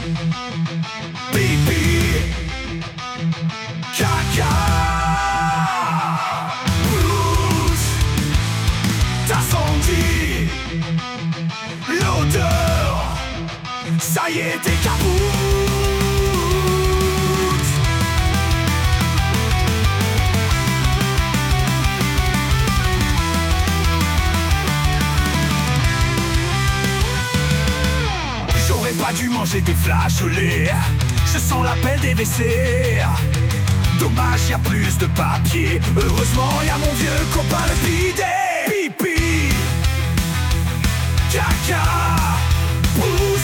Pipi, caca, blues, t'as senti l'odeur, ça y est, t'es capoute. J'aurais pas dû manger des flageolets, je sens l'appel des WC. Dommage, y'a plus de papier, heureusement y'a mon vieux copain le bidet. Pipi, caca, bouh.